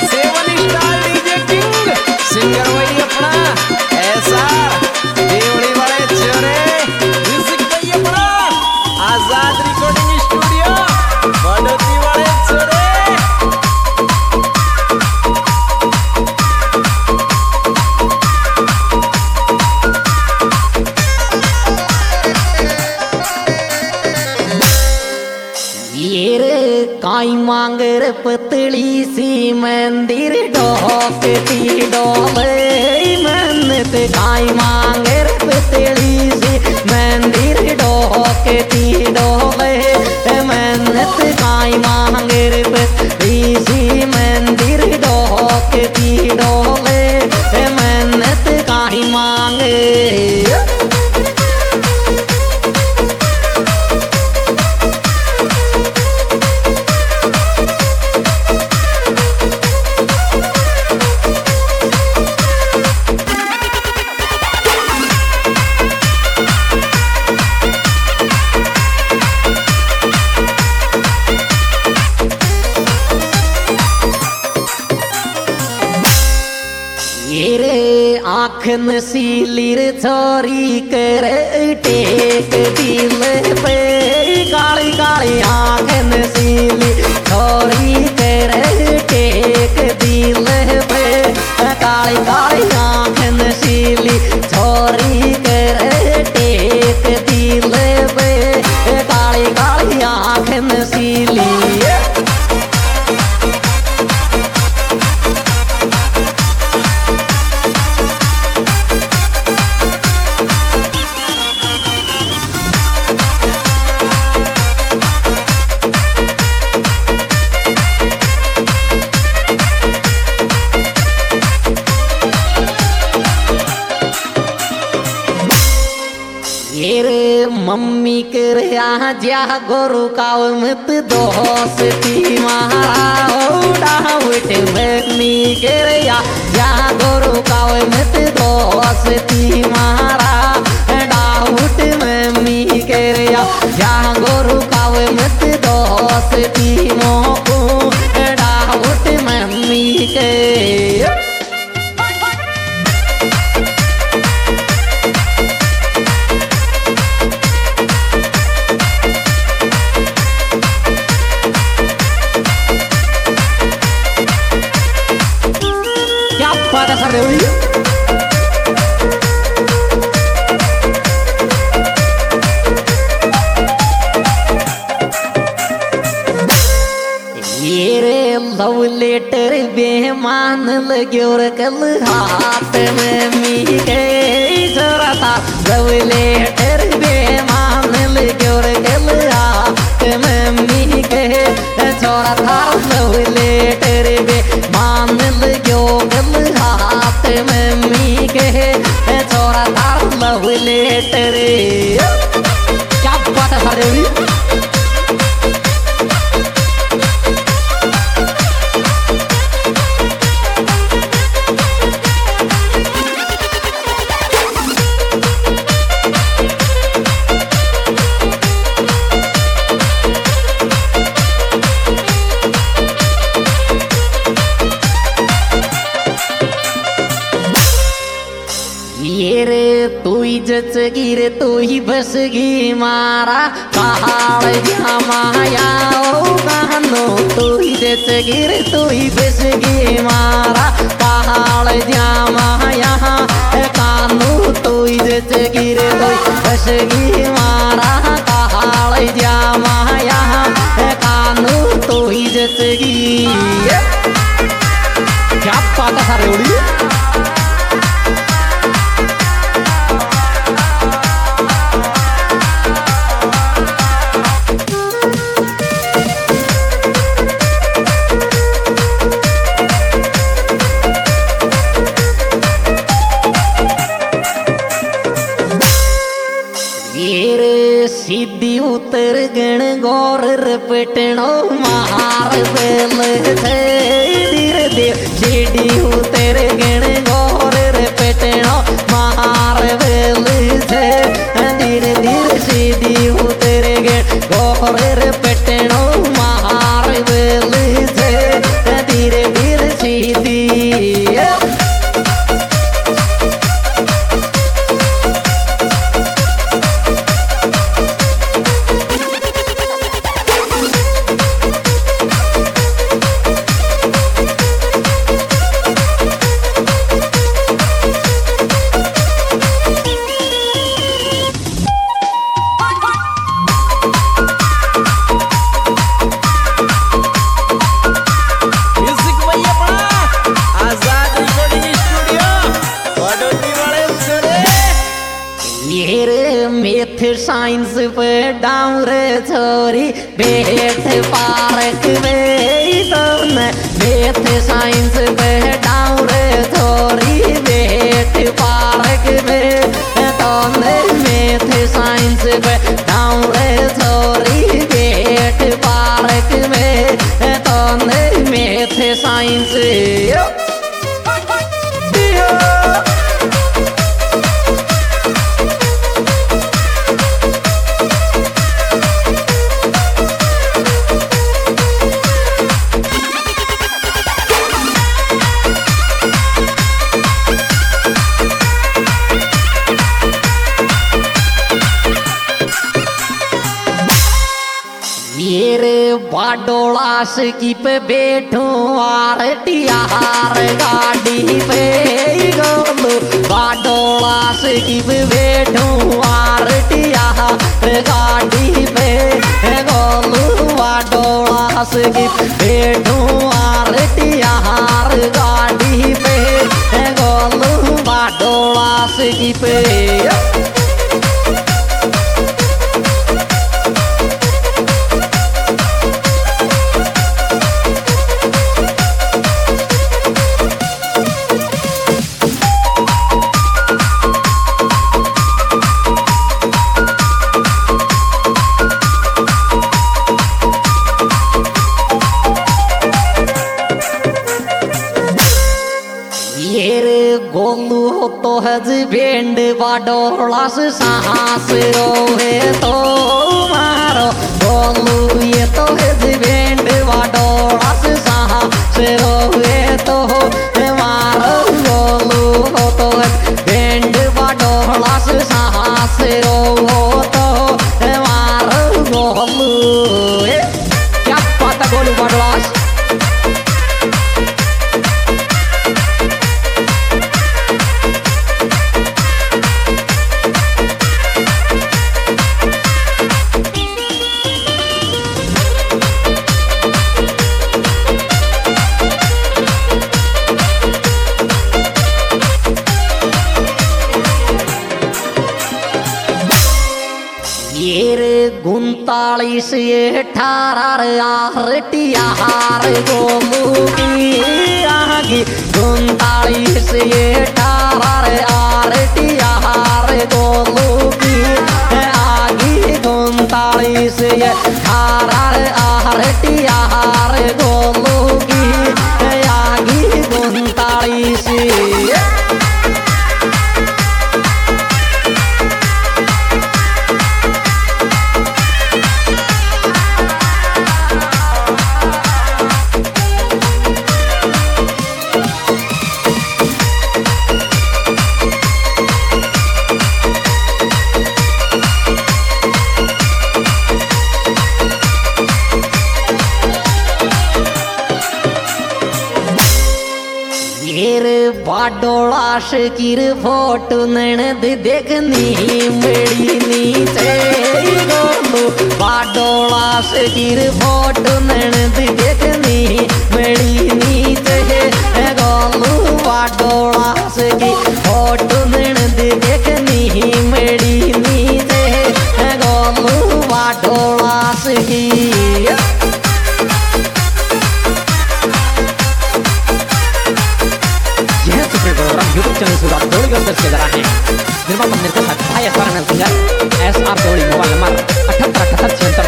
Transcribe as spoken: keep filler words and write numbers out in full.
Seven star DJ king singer वही अपना ऐसा देवड़ी वाले चोरे म्यूजिक वही अपना आजाद रिकॉर्डिंग स्टूडियो बड़ोती वाले चोरे। काई मांगर पतली सी मंदिर डोकती डोले मन्नत काई मांगर पतली सी मंदिर डोकती डोले मन्नत काई मांगर पतली सी मंदिर डोकती डोले मन्नत काई मांगे। आँख नसीली छोरी कर टेक दिल पे काली काली आँख नसीली छोरी कर टेक दिल पे काली काली आँख नसीली छोरी कर टेक दिल पे काली काली आँख नसीली। मम्मी कर जा गोरु काव मत दोस्ती मारा डाउट मम्मी कर जा गोरु काव मत दोस्ती मारा डाउट मम्मी कर जा गोरु काव मत दोस्ती मोको डाउट मम्मी के। Pada Sardewi ये रे लव लेटर बेमान लग्यो रे कल हाथ में मी के जरा था लव लेटर बेमान लग्यो रे कल हाथ में मी के छोरा था लव लेटर बेमान लग्यो कल हाथ में मी के छोरा था लव लेटर। क्या बात है सारे जच गिर तू ही बस गी मारा पहाड़ माया ओ कानो तू ही जच गिर तू ही बस गी मारा पहाड़ माया कानो तू ही जच गिर तू बस गी मारा पहाड़ माया कानो तू ही जच गी। क्या बात है सारे उड़ी सीधी उतर गण गौर रपटनो मार बेल थे धीरे धीरे सीधी उतर गण गौर रपटनो मार बेल थे धीरे धीरे सीधी उतर गण गौर रपटनो मार बेल थे धीरे धीरे साइंस पे डाउर छोरी बैठ पार्क में तुमने बैठ साइंस पे डाउर छोरी बैठ पार्क में तुमने मैथ साइंस पे डाउर छोरी बैठ पार्क में तुमने मैथ साइंस बाडोला की पे बैठूं आर टियार गाड़ी पे गोलू बाडोला की पे बैठूं आर टियार गाड़ी पे गोलू बाडोला की बैठूं आर टियार गाड़ी पे गोलू बाडोला की पे गोलू हो तो हजबेंड बाडोला से सांस रोहे तो मारो गोलू ये तो हजबेंड बाडोला से सांस रोहे तो मारो गोलू हो तो हजबेंड बाडोला से सांस रो तो मारो गोलू क्या पता गोलू बाडोला उनतालीस अठारह आर टियार गोलू की आगे उनतालीस अठारह आर टियार गोलू की आगे उनतालीस अठारह आर टियार गोलू की आगे उनतालीस बाडोला शकीर फोटो ननद देखनी मेरी नीचे गोलू बाडोला शकीर फोटो ननद देखनी मेरी नीचे गोलू बाडोला शकीर फोटो ननद देखनी मेरी नीचे Golu बाडोला Shakir YouTube channel sudah Doli Gambar Segera है निर्माण निर्देशक भाई S R tinggal S R Doli mobile number अठहत्तर अठहत्तर छिहत्तर